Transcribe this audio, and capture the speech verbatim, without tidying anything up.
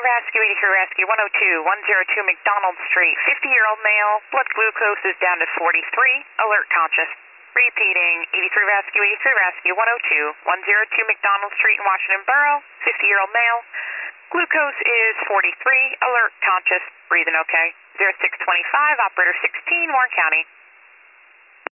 Rescue, eighty-three Rescue, one oh two, one oh two McDonald Street, fifty-year-old male, blood glucose is down to forty-three, alert conscious. Repeating, eighty-three Rescue, eighty-three Rescue, one oh two, one oh two McDonald Street in Washington Borough, fifty-year-old male, glucose is forty-three, alert conscious, breathing okay. zero six twenty-five, operator sixteen, Warren County.